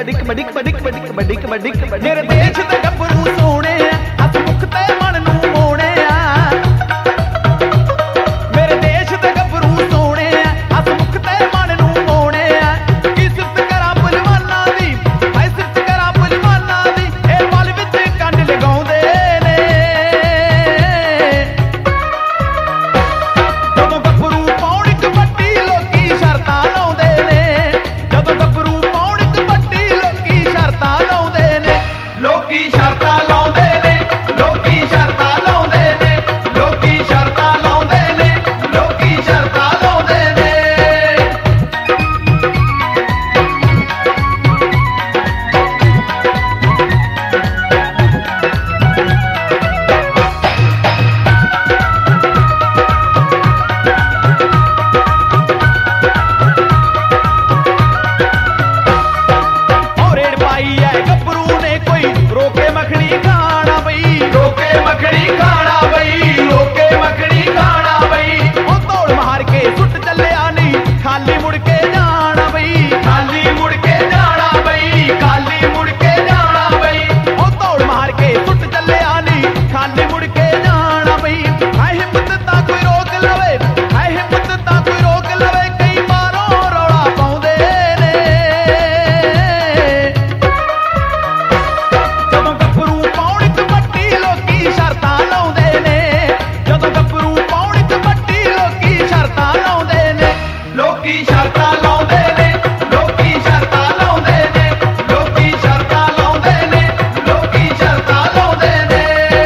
ਮੇਰੇ ਦੇਸ਼ ਦੇ ਗੱਭਰੂ ਸੋਹਣੇ ਆ, ਹੱਸਮੁਖ ਤੇ ਮਨ ਨੂੰ ਮੋਹਣੇ ਆ। ਮੇਰੇ ਦੇਸ਼ ਦੇ ਗੱਭਰੂ ਸੋਹਣੇ ਆ, ਹੱਸਮੁਖ ਤੇ ਮਨ ਨੂੰ ਮੋਹਣੇ ਆ। ਕੀ ਸਿਫਤ ਕਰਾਂ ਪਹਿਲਵਾਨਾਂ ਦੀ, ਹਾਏ ਸਿਫਤ ਕਰਾਂ ਪਹਿਲਵਾਨਾਂ ਦੀ, ਇਹ ਪਲ ਵਿੱਚ ਕੰਡ ਲਗਾਉਂਦੇ ਨੇ। ਜਦੋਂ ਗੱਭਰੂ ਪਾਉਣ ਕਬੱਡੀ ਲੋਕੀ ਸ਼ਰਤਾਂ ਲਾਉਂਦੇ ਨੇ, ਜਦੋਂ ਗੱਭਰੂ ਪਾਉਣ ਕਬੱਡੀ ਲੋਕੀ ਸ਼ਰਤਾਂ ਲਾਉਂਦੇ ਨੇ। ਲੋਕੀ ਸ਼ਰਤਾਂ ਲਾਉਂਦੇ ਨੇ, ਲੋਕੀ ਸ਼ਰਤਾਂ ਲਾਉਂਦੇ ਨੇ, ਲੋਕੀ ਸ਼ਰਤਾਂ ਲਾਉਂਦੇ ਨੇ, ਲੋਕੀ ਸ਼ਰਤਾਂ ਲਾਉਂਦੇ ਨੇ। ਉਹ ਰੇੜ ਪਾਈ ਐ ਗੱਭਰੂ ਨੇ ਕੋਈ, ਰੋਕੇ ਮੱਖਣੀ ਖਾਣਾ ਬਈ, ਰੋਕੇ ਮੱਖਣੀ ਖਾਣਾ ਬਈ, ਰੋਕੇ ਮੱਖਣੀ ਖਾਣਾ ਬਈ। ਉਹ ਦੌੜ ਮਾਰ ਕੇ ਸੁੱਟ ਚੱਲਿਆ ਨਹੀਂ, ਖਾਲੀ ਮੁੜ ਕੇ ਜਾਣਾ ਬਈ, ਖਾਲੀ ਮੁੜ ਕੇ ਜਾਣਾ ਬਈ, ਖਾਲੀ ਮੁੜ ਕੇ ਜਾਣਾ ਬਈ। ਉਹ ਦੌੜ ਮਾਰ ਕੇ ਸੁੱਟ ਚੱਲਿਆ ਨਹੀਂ, ਖਾਲੀ ਮੁੜ ਕੇ ਜਾਣਾ ਬਈ। ਹਾਏ ਹਿੰਮਤ ਤਾਂ ਕੋਈ ਰੋਕ ਲਵੇ, ਹਾਏ ਹਿੰਮਤ ਤਾਂ ਕੋਈ ਰੋਕ ਲਵੇ, ਕਈ ਬਾਹਰੋਂ ਰੌਲਾ ਪਾਉਂਦੇ ਨੇ। ਜਦੋਂ ਗੱਭਰੂ ਪਾਉਣ ਕਬੱਡੀ ਲੋਕੀ ਸ਼ਰਤਾਂ ਲਾਉਂਦੇ ਨੇ, ਜਦੋਂ ਗੱਭਰੂ ਪਾਉਣ ਕਬੱਡੀ ਲੋਕੀ ਸ਼ਰਤਾਂ ਲਾਉਂਦੇ ਨੇ। ਲੋਕੀ ਸ਼ਰਤਾਂ ਲਾਉਂਦੇ ਨੇ, ਲੋਕੀ ਸ਼ਰਤਾਂ ਲਾਉਂਦੇ ਨੇ, ਲੋਕੀ ਸ਼ਰਤਾਂ ਲਾਉਂਦੇ ਨੇ, ਲੋਕੀ ਸ਼ਰਤਾਂ ਲਾਉਂਦੇ ਨੇ।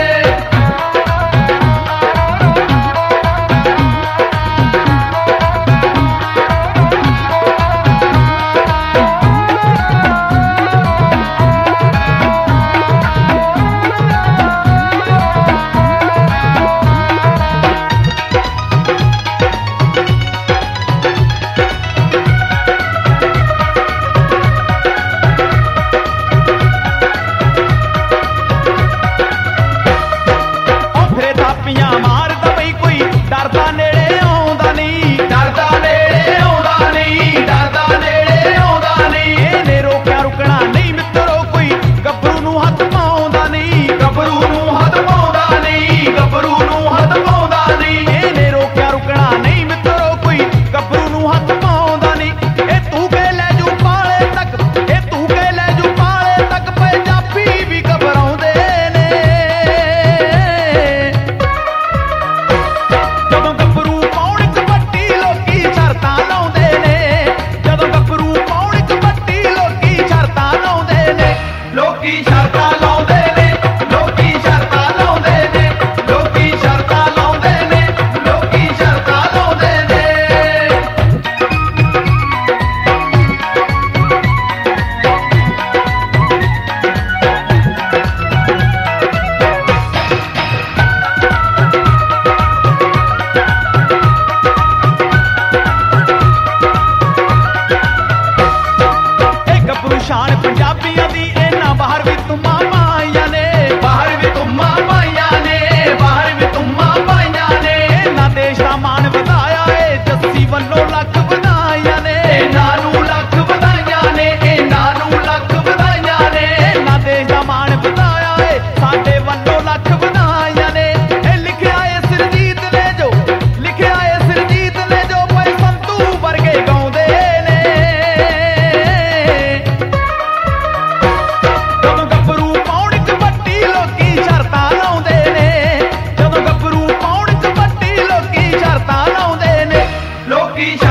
ਉਹ ਫਿਰੇ ਥਾਪੀਆਂ ਮਾਰਦਾ ਬਈ ਕੋਈ, ਡਰਦਾ ਨੇੜੇ ਆਉਂਦਾ ਨਹੀਂ, ਡਰਦਾ ਨੇੜੇ ਆਉਂਦਾ ਨਹੀਂ, ਡਰਦਾ ਨੇੜੇ ਆਉਂਦਾ ਨਹੀਂ। ਇਹਨੇ ਰੋਕਿਆ ਰੁਕਣਾ ਨਹੀਂ ਮਿੱਤਰੋ ਕੋਈ, ਗੱਭਰੂ ਨੂੰ ਹੱਥ ਪਾਉਂਦਾ ਨਹੀਂ, ਗੱਭਰੂ ਨੂੰ ਹੱਥ ਪਾਉਂਦਾ ਨਹੀਂ, ਗੱਭਰੂ ਨੂੰ ਹੱਥ ਪਾਉਂਦਾ ਨਹੀਂ। ਇਹਨੇ ਰੋਕਿਆ ਰੁਕਣਾ ਨਹੀਂ ਮਿੱਤਰੋ ਕੋਈ, ਗੱਭਰੂ ਨੂੰ ਹੱਥ ਪਾਉਂਦਾ ਨਹੀਂ। ਇਹ ਤੂੰ ਕੇ ਲੈ ਜੂ ਪਾਲੇ ਤੱਕ, ਇਹ ਤੂੰ ਕੇ ਲੈ ਜੂ ਪਾਲੇ ਤੱਕ, ਪੰਜਾਬੀ ਵੀ ਘਬਰਾਉਂਦੇ ਨੇ। ਜਦੋਂ ਗੱਭਰੂ ਪਾਉਣ ਕਬੱਡੀ ਲੋਕੀ ਸ਼ਰਤਾਂ ਲਾਉਂਦੇ ਨੇ, ਜਦੋਂ ਗੱਭਰੂ ਪਾਉਣ ਕਬੱਡੀ ਲੋਕੀ ਸ਼ਰਤਾਂ ਲਾਉਂਦੇ ਨੇ। ਲੋਕੀ ਸ਼ਰਤਾਂ ਲਾਉਂਦੇ ਨੇ, ਲੋਕੀ ਸ਼ਰਤਾਂ ਲਾਉਂਦੇ ਨੇ, ਲੋਕੀ ਸ਼ਰਤਾਂ ਲਾਉਂਦੇ ਨੇ, ਲੋਕੀ ਸ਼ਰਤਾਂ ਲਾਉਂਦੇ ਨੇ। ਇਹ ਗੱਭਰੂ ਸ਼ਾਨ ਪੰਜਾਬੀਆਂ ਦੀ, ਇਹਨਾਂ ਬਾਹਰ ਵੀ ਤੁਮਾਂ ਪਾਈਆਂ ਨੇ, ਬਾਹਰ ਵੀ ਤੁਮਾਂ ਪਾਈਆਂ ਨੇ, ਬਾਹਰ ਵੀ ਤੁਮਾਂ ਪਾਈਆਂ ਨੇ। ਇਹਨਾਂ ਦੇਸ਼ ਦਾ ਮਾਣ ਵਧਾਇਆ ਏ, ਜੱਸੀ ਵੱਲੋਂ ਲੱਖ ਵਧਾਈਆਂ ਨੇ, ਇਹਨਾਂ ਨੂੰ ਲੱਖ ਵਧਾਈਆਂ ਨੇ, ਇਹਨਾਂ ਨੂੰ ਲੱਖ ਵਧਾਈਆਂ ਨੇ। ਇਹਨਾਂ ਦੇਸ਼ ਦਾ ਮਾਣ ਵਧਾਇਆ ਏ, ਸਾਡੇ ਵੱਲੋਂ ਲੱਖ ਵਧਾਈਆਂ ਨੇ। ਇਹ ਲਿਖਿਆ ਏ ਸਰਜੀਤ ਨੇ ਜੋ, ਲਿਖਿਆ ਏ ਸਰਜੀਤ ਨੇ ਜੋ, ਭਾਈ ਸੰਤੂ ਵਰਗੇ ਗਾਉਂਦੇ ਨੇ। ਜਦੋਂ ਗੱਭਰੂ ਪਾਉਣ ਕਬੱਡੀ ਲੋਕੀ ਸ਼ਰਤਾਂ ਲਾਉਂਦੇ ਨੇ, ਜਦੋਂ ਗੱਭਰੂ ਪਾਉਣ ਕਬੱਡੀ ਲੋਕੀ ਸ਼ਰਤਾਂ ਲਾਉਂਦੇ ਨੇ। ਲੋਕੀ